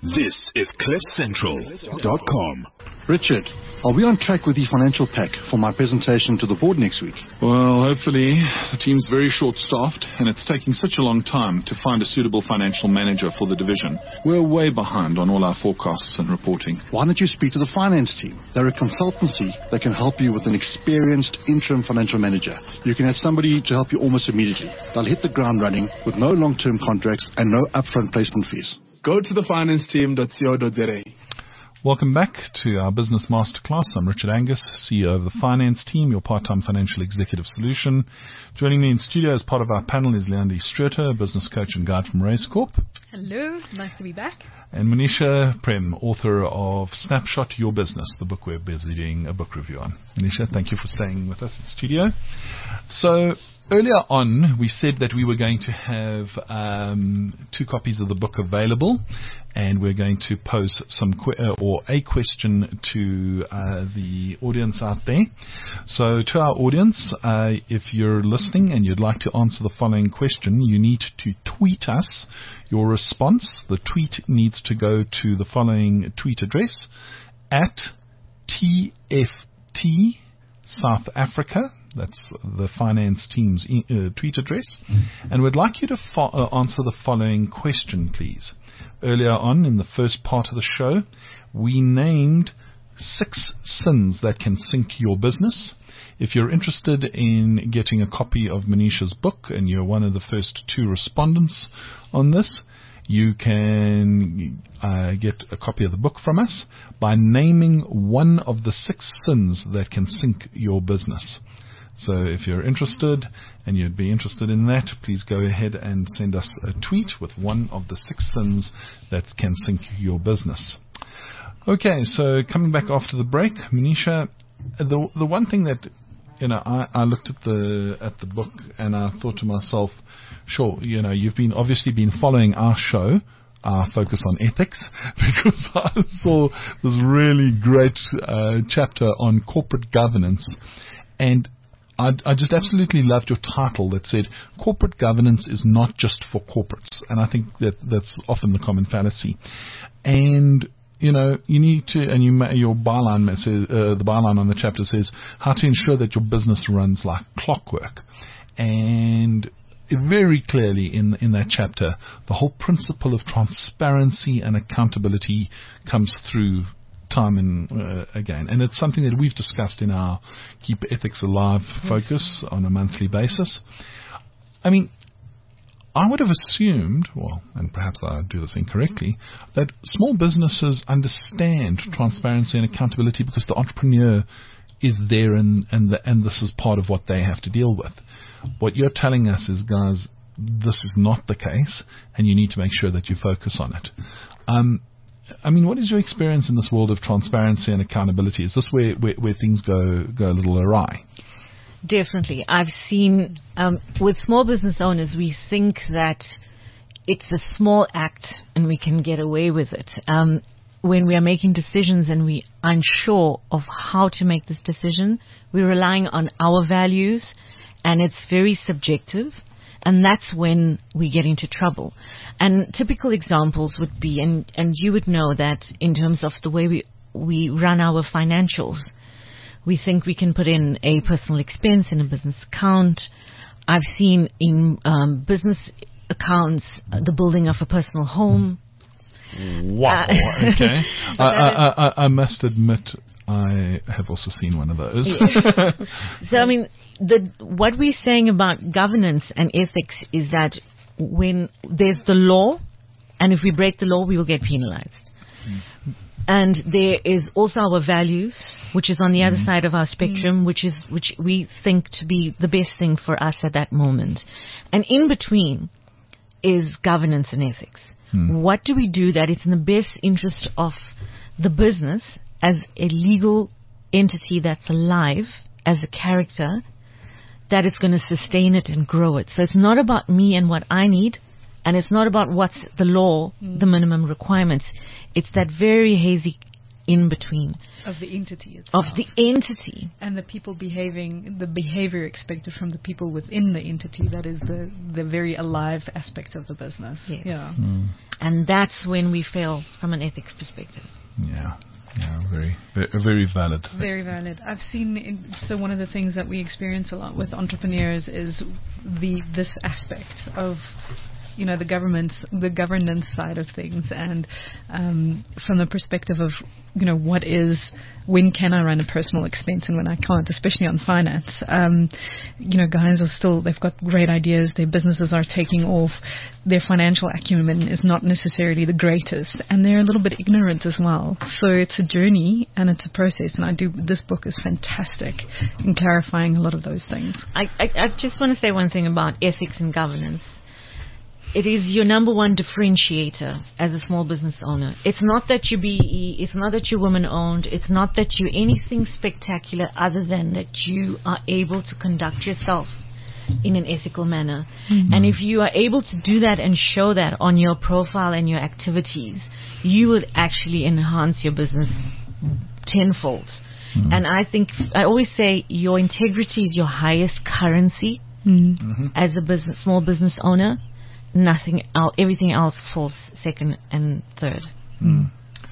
This is CliffCentral.com. Richard, are we on track with the financial pack for my presentation to the board next week? Well, hopefully. The team's very short-staffed, and it's taking such a long time to find a suitable financial manager for the division. We're way behind on all our forecasts and reporting. Why don't you speak to the finance team? They're a consultancy that can help you with an experienced interim financial manager. You can have somebody to help you almost immediately. They'll hit the ground running with no long-term contracts and no upfront placement fees. Go to thefinanceteam.co.za. Welcome back to our Business Masterclass. I'm Richard Angus, CEO of the Finance Team, your part-time financial executive solution. Joining me in studio as part of our panel is Leandi Struter, business coach and guide from Race Corp. Hello, nice to be back. And Manisha Prem, author of Snapshot Your Business, the book we're busy doing a book review on. Manisha, thank you for staying with us in studio. So, earlier on, we said that we were going to have 2 copies of the book available, and we're going to pose a question to the audience out there. So, to our audience, if you're listening and you'd like to answer the following question, you need to tweet us your response. The tweet needs to go to the following tweet address, at TFT South Africa. That's the finance team's tweet address. And we'd like you to answer the following question, please. Earlier on in the first part of the show, we named 6 sins that can sink your business. If you're interested in getting a copy of Manisha's book and you're one of the first 2 respondents on this, you can get a copy of the book from us by naming one of the 6 sins that can sink your business. So if you're interested and you'd be interested in that, please go ahead and send us a tweet with one of the 6 sins that can sink your business. Okay, so coming back after the break, Manisha, the one thing that I looked at the book and I thought to myself, sure, you've obviously been following our show, our focus on ethics, because I saw this really great chapter on corporate governance, and I just absolutely loved your title that said, corporate governance is not just for corporates. And I think that's often the common fallacy. And, you need to, and your byline says, the byline on the chapter says, how to ensure that your business runs like clockwork. And very clearly in that chapter, the whole principle of transparency and accountability comes through time and again, and it's something that we've discussed in our Keep Ethics Alive focus on a monthly basis. I mean, I would have assumed, and perhaps I do this incorrectly, that small businesses understand transparency and accountability because the entrepreneur is there and this is part of what they have to deal with. What you're telling us is, guys, this is not the case, and you need to make sure that you focus on it. I mean, what is your experience in this world of transparency and accountability? Is this where things go a little awry? Definitely. I've seen, with small business owners, we think that it's a small act and we can get away with it. When we are making decisions and we are unsure of how to make this decision, we're relying on our values, and it's very subjective. And that's when we get into trouble. And typical examples would be, and you would know that in terms of the way we run our financials, we think we can put in a personal expense in a business account. I've seen in business accounts the building of a personal home. Wow, okay. I must admit, I have also seen one of those. Yeah. So, I mean, what we're saying about governance and ethics is that when there's the law, and if we break the law, we will get penalized. And there is also our values, which is on the other side of our spectrum, which we think to be the best thing for us at that moment. And in between is governance and ethics. What do we do that is in the best interest of the business as a legal entity that's alive, as a character, that is going to sustain it and grow it. So it's not about me and what I need, and it's not about what's the law, the minimum requirements. It's that very hazy in between. Of the entity itself. Of the entity. And the people the behavior expected from the people within the entity, that is the very alive aspect of the business. Yes. Yeah. And that's when we fail from an ethics perspective. Yeah, very, very valid. Very valid. I've seen, so one of the things that we experience a lot with entrepreneurs is this aspect of, the governance side of things, and from the perspective of, when can I run a personal expense and when I can't, especially on finance. Guys they've got great ideas, their businesses are taking off, their financial acumen is not necessarily the greatest, and they're a little bit ignorant as well. So it's a journey and it's a process, and this book is fantastic in clarifying a lot of those things. I just want to say one thing about ethics and governance. It is your number one differentiator as a small business owner. It's not that you're BE, it's not that you're woman-owned, it's not that you're anything spectacular other than that you are able to conduct yourself in an ethical manner. Mm-hmm. And if you are able to do that and show that on your profile and your activities, you would actually enhance your business tenfold. Mm-hmm. And I always say your integrity is your highest currency as a small business owner. Nothing else, everything else falls second and third. No,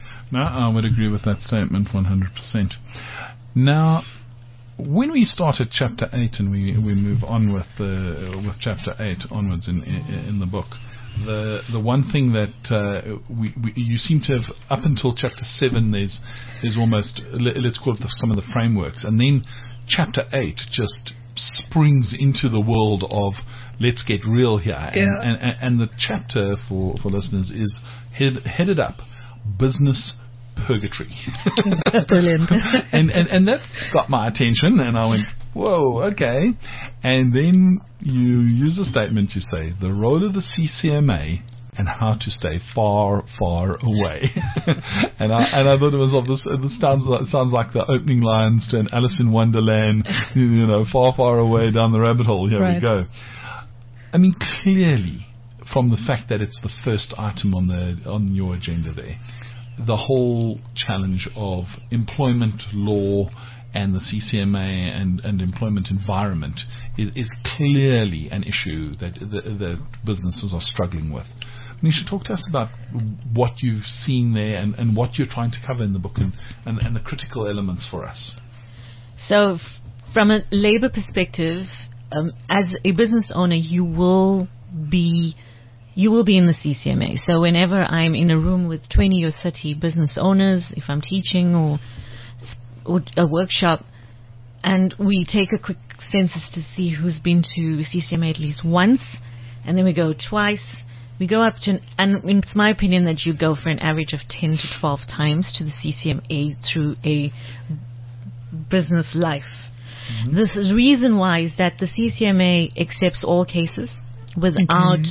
I would agree with that statement 100%. Now, when we start at chapter 8 and we move on with chapter 8 onwards in the book, the one thing that you seem to have, up until chapter 7, there's almost, let's call it some of the frameworks, and then chapter 8 just springs into the world of let's get real here, and the chapter for listeners is headed up Business Purgatory. Brilliant. and that got my attention, and I went, whoa, okay. And then you use a statement, you say the role of the CCMA and how to stay far, far away. and I thought it was this sounds like the opening lines to an Alice in Wonderland, far, far away down the rabbit hole. Here we go. I mean, clearly, from the fact that it's the first item on your agenda there, the whole challenge of employment law and the CCMA and employment environment is clearly an issue that businesses are struggling with. Nisha, talk to us about what you've seen there and what you're trying to cover in the book and the critical elements for us. So, from a labor perspective, as a business owner, you will be in the CCMA. So whenever I'm in a room with 20 or 30 business owners, if I'm teaching or a workshop, and we take a quick census to see who's been to CCMA at least once, and then we go twice. We go up to, and it's my opinion that you go for an average of 10 to 12 times to the CCMA through a business life. Mm-hmm. The reason why is that the CCMA accepts all cases without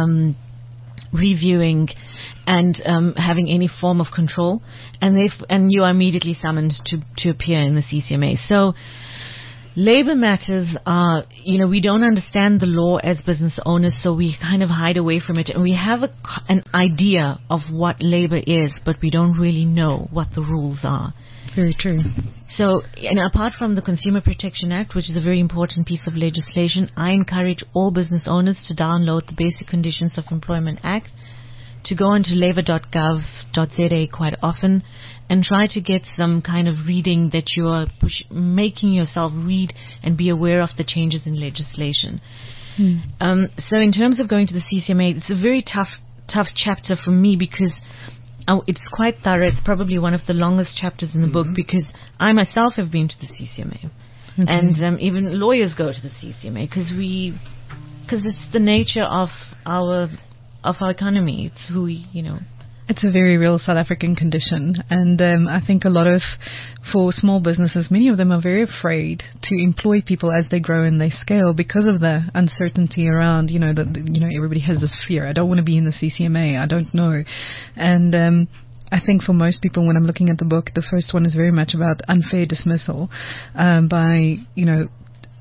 reviewing and having any form of control, and you are immediately summoned to appear in the CCMA. So labor matters are, we don't understand the law as business owners, so we kind of hide away from it, and we have an idea of what labor is, but we don't really know what the rules are. Very true. So, apart from the Consumer Protection Act, which is a very important piece of legislation, I encourage all business owners to download the Basic Conditions of Employment Act, to go onto labour.gov.za quite often, and try to get some kind of reading that you are making yourself read and be aware of the changes in legislation. So in terms of going to the CCMA, it's a very tough chapter for me because it's quite thorough. It's probably one of the longest chapters in the book because I myself have been to the CCMA. And even lawyers go to the CCMA because it's the nature of our economy. It's who we, It's a very real South African condition, and I think for small businesses, many of them are very afraid to employ people as they grow and they scale because of the uncertainty around, everybody has this fear. I don't want to be in the CCMA. I don't know. And I think for most people, when I'm looking at the book, the first one is very much about unfair dismissal by,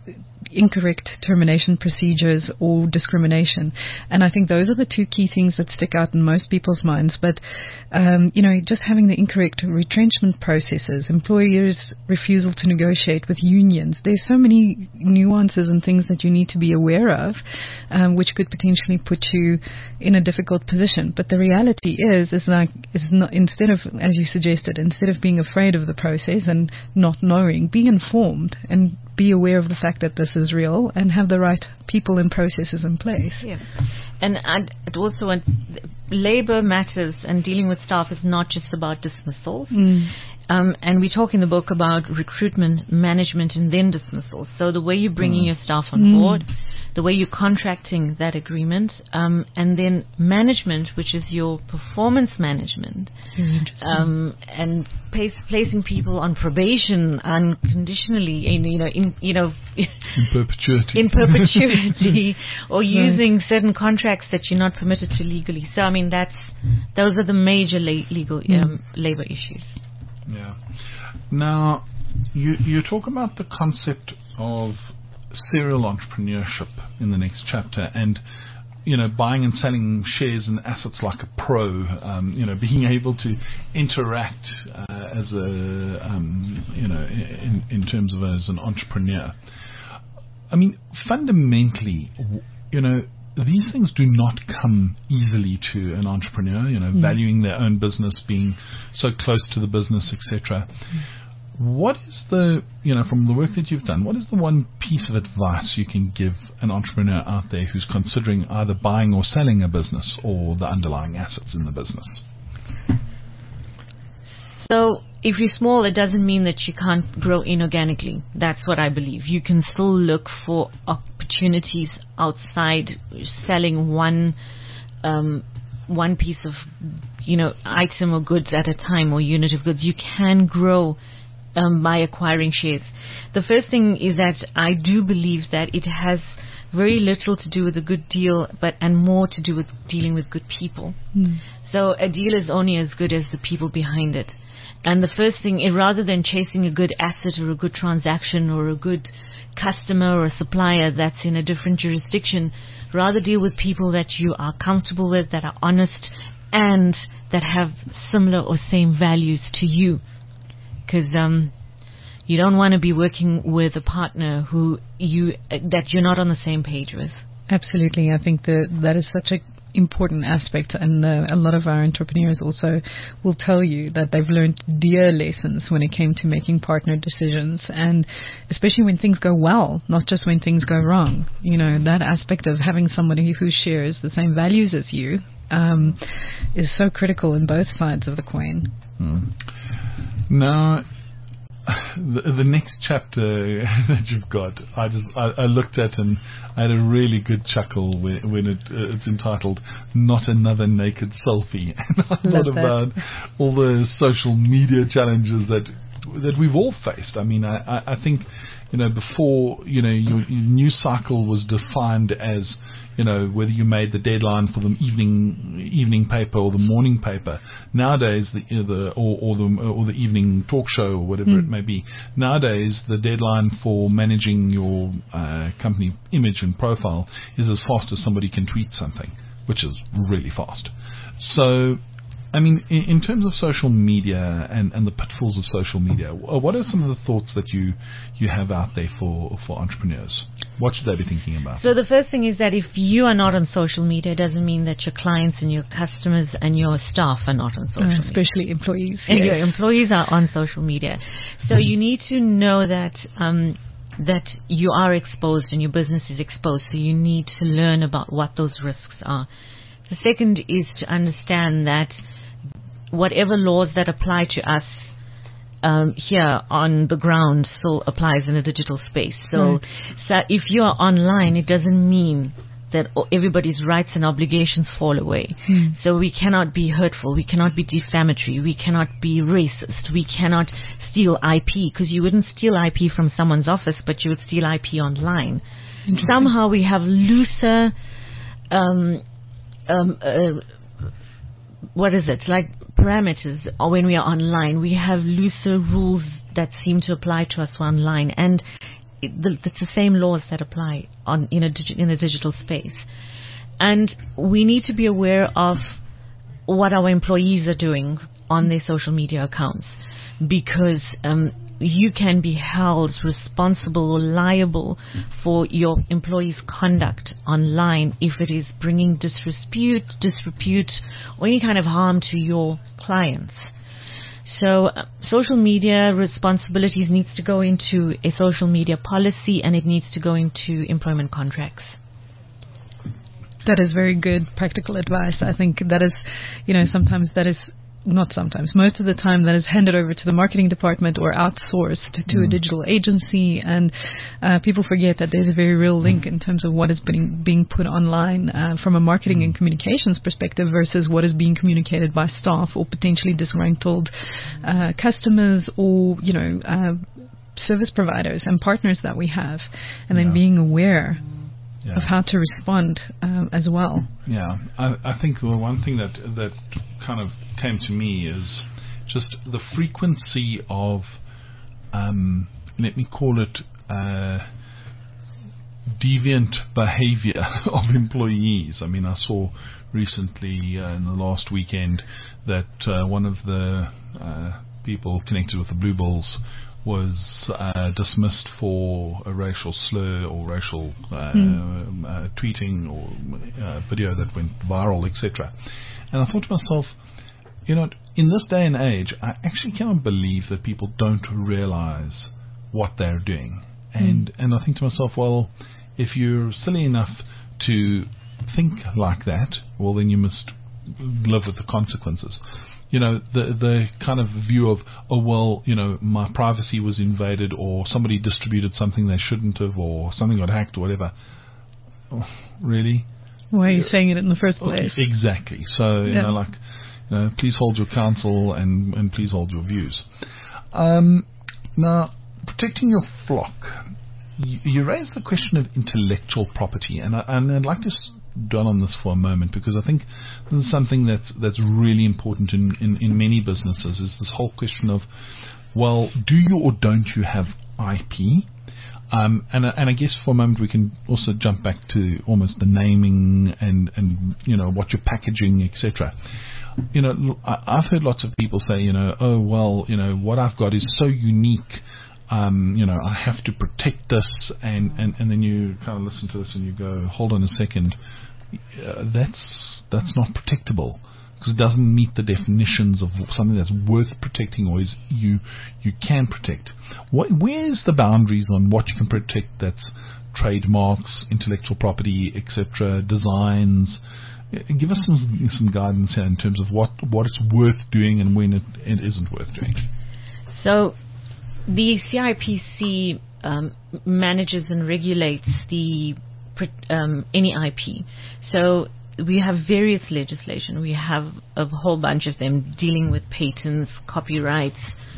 incorrect termination procedures or discrimination. And I think those are the two key things that stick out in most people's minds. But, just having the incorrect retrenchment processes, employers' refusal to negotiate with unions. There's so many nuances and things that you need to be aware of, which could potentially put you in a difficult position. But the reality is not, instead of, as you suggested, instead of being afraid of the process and not knowing, be informed and be aware of the fact that this is real and have the right people and processes in place. Yeah. And it also, labor matters and dealing with staff is not just about dismissals. And we talk in the book about recruitment, management, and then dismissals. So the way you're bringing your staff on board, the way you're contracting that agreement, and then management, which is your performance management. Very interesting. And placing people on probation unconditionally, in perpetuity. In perpetuity, or using certain contracts that you're not permitted to legally. So, I mean, those are the major legal labor issues. Yeah. Now, you talk about the concept of serial entrepreneurship in the next chapter, and buying and selling shares and assets like a pro. Being able to interact as a in terms of as an entrepreneur. I mean, fundamentally, these things do not come easily to an entrepreneur, valuing their own business, being so close to the business, etc. What is from the work that you've done, what is the one piece of advice you can give an entrepreneur out there who's considering either buying or selling a business or the underlying assets in the business? So, if you're small, it doesn't mean that you can't grow inorganically. That's what I believe. You can still look for opportunities outside selling one piece of, item or goods at a time or unit of goods. You can grow by acquiring shares. The first thing is that I do believe that it has very little to do with a good deal, and more to do with dealing with good people. So a deal is only as good as the people behind it. And the first thing, rather than chasing a good asset or a good transaction or a good customer or a supplier that's in a different jurisdiction, rather deal with people that you are comfortable with, that are honest, and that have similar or same values to you. Because you don't want to be working with a partner that you're not on the same page with. Absolutely. I think that is such an important aspect, and a lot of our entrepreneurs also will tell you that they've learned dear lessons when it came to making partner decisions, and especially when things go well, not just when things go wrong. That aspect of having somebody who shares the same values as you is so critical in both sides of the coin. Now, the next chapter that you've got, I looked at and I had a really good chuckle when it's entitled "Not Another Naked Selfie," and I thought about all the social media challenges that we've all faced. I mean, I think before your news cycle was defined as whether you made the deadline for the evening paper or the morning paper. Nowadays, the evening talk show or whatever it may be. Nowadays, the deadline for managing your company image and profile is as fast as somebody can tweet something, which is really fast. So, I mean, in terms of social media and the pitfalls of social media, what are some of the thoughts that you have out there for entrepreneurs? What should they be thinking about? So the first thing is that if you are not on social media, it doesn't mean that your clients and your customers and your staff are not on social media. Especially employees. And your employees are on social media. So you need to know that you are exposed and your business is exposed. So you need to learn about what those risks are. The second is to understand that whatever laws that apply to us here on the ground still applies in a digital space. So if you are online, it doesn't mean that everybody's rights and obligations fall away. So we cannot be hurtful, we cannot be defamatory, we cannot be racist, we cannot steal IP, because you wouldn't steal IP from someone's office, but you would steal IP online. Somehow we have looser parameters, or when we are online, we have looser rules that seem to apply to us online. And it's the same laws that apply in a digital space. And we need to be aware of what our employees are doing on their social media accounts, because you can be held responsible or liable for your employees' conduct online if it is bringing disrepute, or any kind of harm to your clients. So social media responsibilities needs to go into a social media policy, and it needs to go into employment contracts. That is very good practical advice. I think that is, most of the time that is handed over to the marketing department or outsourced to a digital agency, and people forget that there's a very real link in terms of what is being put online from a marketing and communications perspective versus what is being communicated by staff or potentially disgruntled customers or, service providers and partners that we have, and then being aware of how to respond as well. Yeah, I think the one thing that kind of came to me is just the frequency of, let me call it, deviant behavior of employees. I mean, I saw recently in the last weekend that one of the people connected with the Blue Bulls was dismissed for a racial slur or racial tweeting or video that went viral, etc. And I thought to myself, in this day and age, I actually cannot believe that people don't realize what they're doing. And I think to myself, well, if you're silly enough to think like that, well, then you must live with the consequences. The kind of view of, my privacy was invaded, or somebody distributed something they shouldn't have, or something got hacked or whatever. Oh, really? Why are you saying it in the first place? Exactly. So, please hold your counsel and please hold your views. Now, protecting your flock. You raised the question of intellectual property, and I'd like to dwell on this for a moment, because I think this is something that's really important in many businesses, is this whole question of, well, do you or don't you have IP? And I guess for a moment we can also jump back to almost the naming and what you're packaging, etc. I've heard lots of people say, what I've got is so unique, I have to protect this, and then you kind of listen to this and you go, hold on a second, that's not protectable, because it doesn't meet the definitions of something that's worth protecting or is you can protect. Where's the boundaries on what you can protect? That's trademarks, intellectual property, etc., designs. Give us some guidance here in terms of what it's worth doing and when it isn't worth doing. So the CIPC manages and regulates any IP. So we have various legislation. We have a whole bunch of them dealing with patents, copyrights,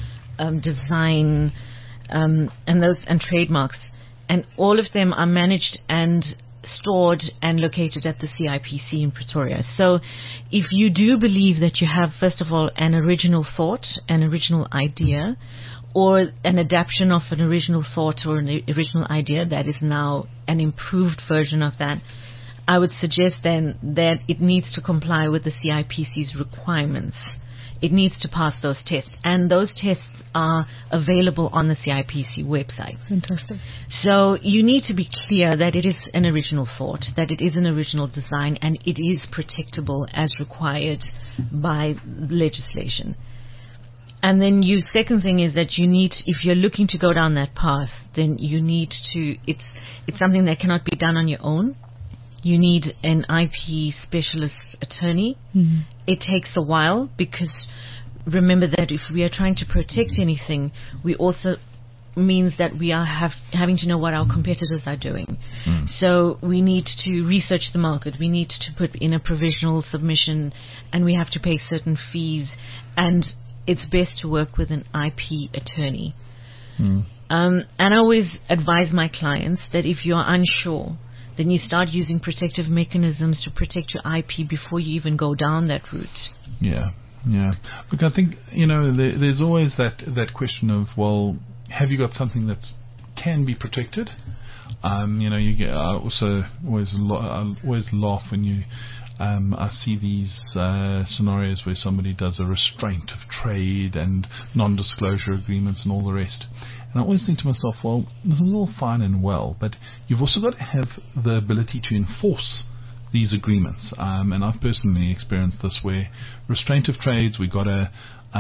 design, and trademarks, and all of them are managed and stored and located at the CIPC in Pretoria. So if you do believe that you have, first of all, an original thought, an original idea, or an adaptation of an original thought or an original idea that is now an improved version of that, I would suggest then that it needs to comply with the CIPC's requirements. It needs to pass those tests, and those tests are available on the CIPC website. Fantastic. So you need to be clear that it is an original thought, that it is an original design, and it is protectable as required by legislation. And then your second thing is that you need, if you're looking to go down that path, then you need to, it's something that cannot be done on your own. You need an IP specialist attorney. Mm-hmm. It takes a while, because remember that if we are trying to protect anything, we also means that we are having to know what our competitors are doing. So we need to research the market. We need to put in a provisional submission, and we have to pay certain fees. And it's best to work with an IP attorney. And I always advise my clients that if you're unsure, then you start using protective mechanisms to protect your IP before you even go down that route. Yeah. Look, I think, there's always that question of, well, have you got something that can be protected. You get. I also always laugh when you. I see these scenarios where somebody does a restraint of trade and non-disclosure agreements and all the rest. And I always think to myself, well, this is all fine and well, but you've also got to have the ability to enforce these agreements. And I've personally experienced this where restraint of trades, we got a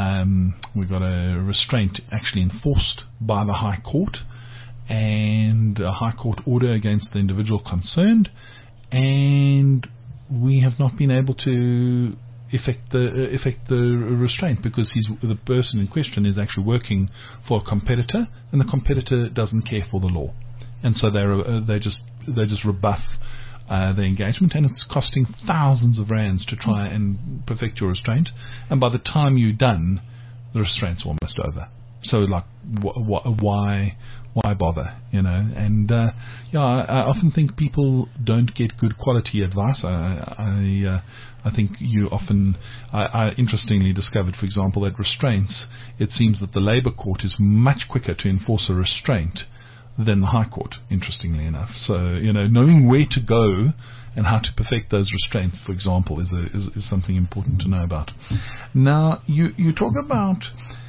restraint actually enforced by the High Court, and a High Court order against the individual concerned, and we have not been able to effect the restraint because the person in question is actually working for a competitor, and the competitor doesn't care for the law, and so they just rebuff the engagement, and it's costing thousands of rands to try and perfect your restraint, and by the time you're done, the restraint's almost over. So, like, why bother? And I often think people don't get good quality advice. I think you often. I interestingly discovered, for example, that restraints. It seems that the Labour Court is much quicker to enforce a restraint than the High Court, interestingly enough. So, knowing where to go and how to perfect those restraints, for example, is something important to know about. Now, you talk about,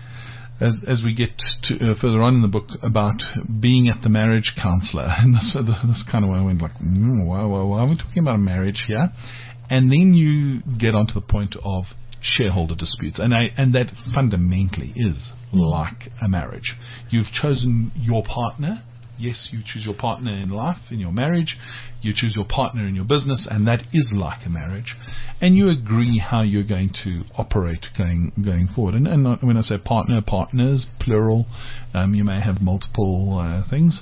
as we get to further on in the book, about being at the marriage counsellor. And this kind of way I went like, why are we talking about a marriage here? And then you get onto the point of shareholder disputes, and that fundamentally is like a marriage. You've chosen your partner. Yes, you choose your partner in life, in your marriage. You choose your partner in your business, and that is like a marriage. And you agree how you're going to operate going forward. And when I say partners, plural, you may have multiple things.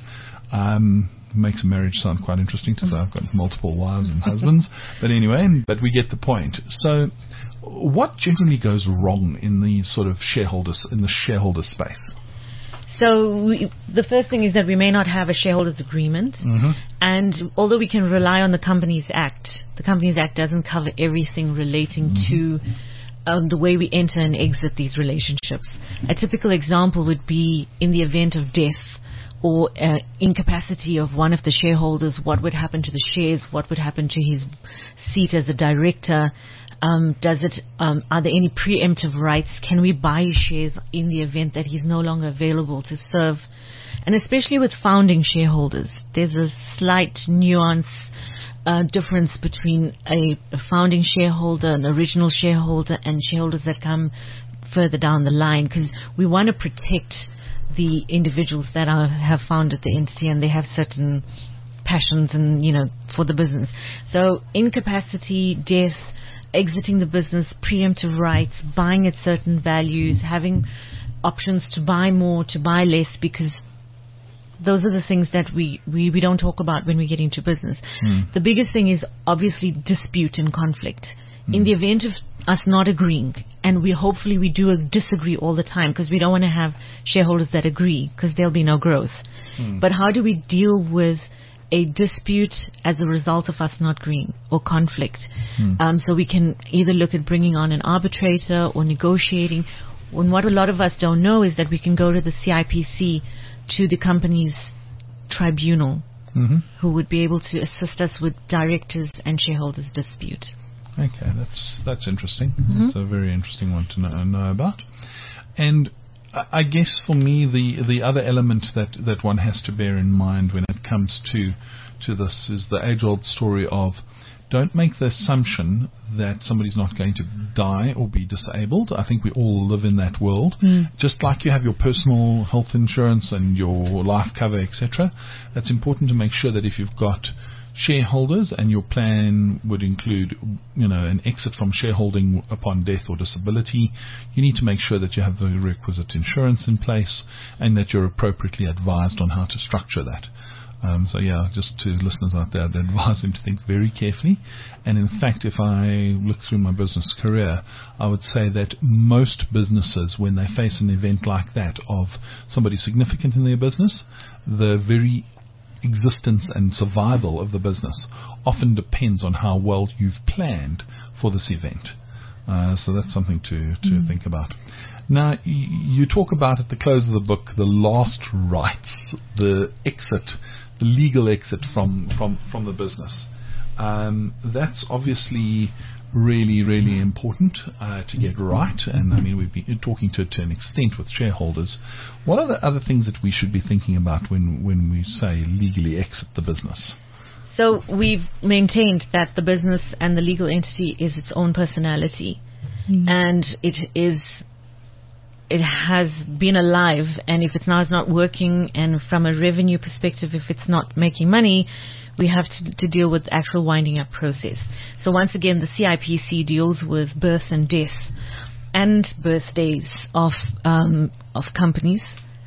Makes a marriage sound quite interesting to say I've got multiple wives and husbands. But anyway, we get the point. So what generally goes wrong in these sort of in the shareholder space? So the first thing is that we may not have a shareholders agreement, and although we can rely on the Companies Act doesn't cover everything relating to the way we enter and exit these relationships. A typical example would be in the event of death or incapacity of one of the shareholders, what would happen to the shares, what would happen to his seat as a director. Are there any preemptive rights? Can we buy shares in the event that he's no longer available to serve? And especially with founding shareholders, there's a slight nuance difference between a founding shareholder, an original shareholder, and shareholders that come further down the line, because we want to protect the individuals that have founded the entity, and they have certain passions and for the business. So incapacity, death, exiting the business, preemptive rights, buying at certain values, having options to buy more, to buy less, because those are the things that we don't talk about when we get into business. The biggest thing is obviously dispute and conflict. In the event of us not agreeing, and hopefully we do disagree all the time, because we don't want to have shareholders that agree, because there'll be no growth. But how do we deal with a dispute as a result of us not agreeing, or conflict? So we can either look at bringing on an arbitrator or negotiating. And what a lot of us don't know is that we can go to the CIPC, to the company's tribunal, who would be able to assist us with directors and shareholders dispute. Okay, that's interesting. That's a very interesting one to know about. And I guess for me, the other element that one has to bear in mind when it comes to this is the age-old story of, don't make the assumption that somebody's not going to die or be disabled. I think we all live in that world. Just like you have your personal health insurance and your life cover, etc., it's important to make sure that if you've got shareholders and your plan would include, an exit from shareholding upon death or disability, you need to make sure that you have the requisite insurance in place and that you're appropriately advised on how to structure that. Just to listeners out there, I'd advise them to think very carefully. And in fact, if I look through my business career, I would say that most businesses, when they face an event like that of somebody significant in their business, the very existence and survival of the business often depends on how well you've planned for this event. So that's something to think about. Now, you talk about at the close of the book the last rites, the exit, the legal exit from the business. That's obviously really, really important to get right. And I mean, we've been talking to an extent with shareholders. What are the other things that we should be thinking about when we say legally exit the business? So we've maintained that the business and the legal entity is its own personality, and it has been alive. And if it's now is not working, and from a revenue perspective, if it's not making money, we have to deal with the actual winding up process. So once again, the CIPC deals with birth and death and birthdays of companies.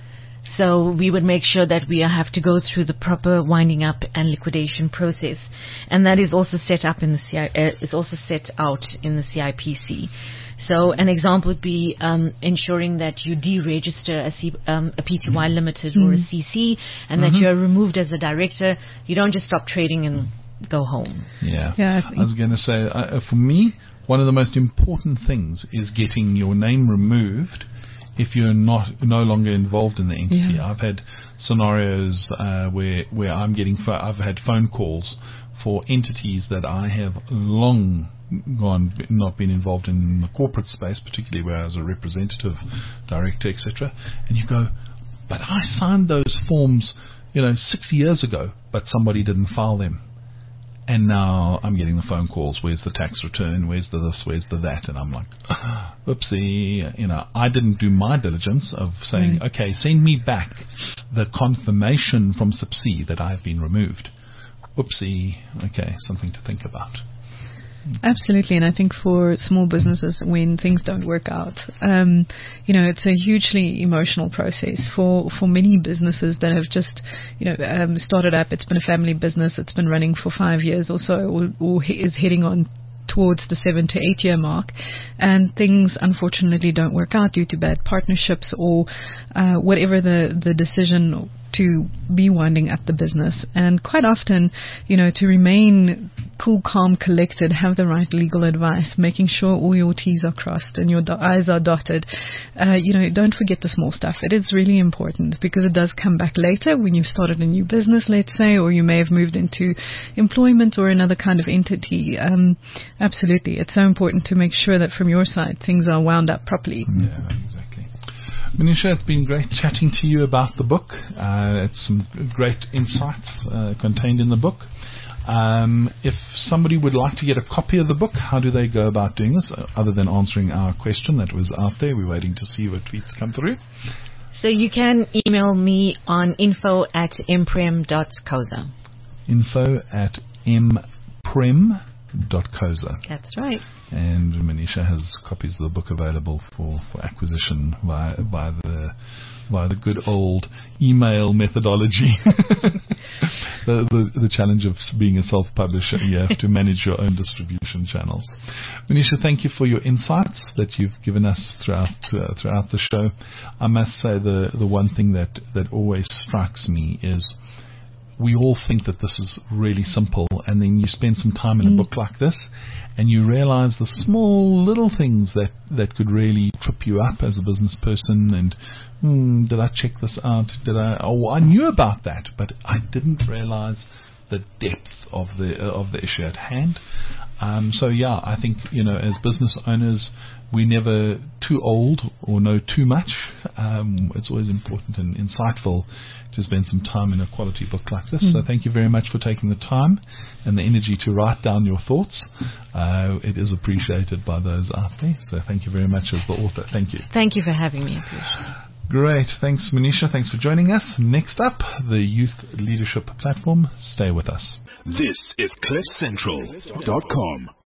So we would make sure that we have to go through the proper winding up and liquidation process, and that is also set up in the is also set out in the CIPC. So an example would be ensuring that you deregister a PTY Limited or a CC, and that you are removed as a director. You don't just stop trading and go home. Yeah. I was going to say, for me, one of the most important things is getting your name removed if you're no longer involved in the entity. Yeah. I've had scenarios where I'm getting I've had phone calls for entities that I have long gone not been involved in the corporate space, particularly where I was a representative director, etc. And you go, but I signed those forms 6 years ago, but somebody didn't file them. And now I'm getting the phone calls, where's the tax return, where's the this, where's the that, and I'm like, oopsie, I didn't do my diligence of saying, okay, send me back the confirmation from SIPC that I've been removed. Oopsie, okay, something to think about. Absolutely, and I think for small businesses, when things don't work out, it's a hugely emotional process for many businesses that have just, started up. It's been a family business. It's been running for 5 years or so, or is heading on towards the 7 to 8 year mark, and things unfortunately don't work out due to bad partnerships or whatever the decision to be winding up the business. And quite often, to remain cool, calm, collected, have the right legal advice, making sure all your T's are crossed and your I's are dotted. Don't forget the small stuff. It is really important because it does come back later when you've started a new business, let's say, or you may have moved into employment or another kind of entity. Absolutely. It's so important to make sure that from your side things are wound up properly. Yeah, exactly. Manisha, it's been great chatting to you about the book. It's some great insights contained in the book. If somebody would like to get a copy of the book, how do they go about doing this, other than answering our question that was out there? We're waiting to see what tweets come through. So you can email me on info@mprem.coza. info@mprem.coza. That's right. And Manisha has copies of the book available for acquisition via the good old email methodology. the challenge of being a self-publisher, you have to manage your own distribution channels. Manisha, thank you for your insights that you've given us throughout the show. I must say the one thing that always strikes me is we all think that this is really simple, and then you spend some time in a book like this and you realize the small little things that could really trip you up as a business person. And did I check this out? I knew about that, but I didn't realize the depth of the issue at hand. I think, as business owners, we're never too old or know too much. It's always important and insightful to spend some time in a quality book like this. So thank you very much for taking the time and the energy to write down your thoughts. It is appreciated by those out there. So thank you very much as the author. Thank you. Thank you for having me. I appreciate it. Great. Thanks, Manisha. Thanks for joining us. Next up, the Youth Leadership Platform. Stay with us. This is CliffCentral.com.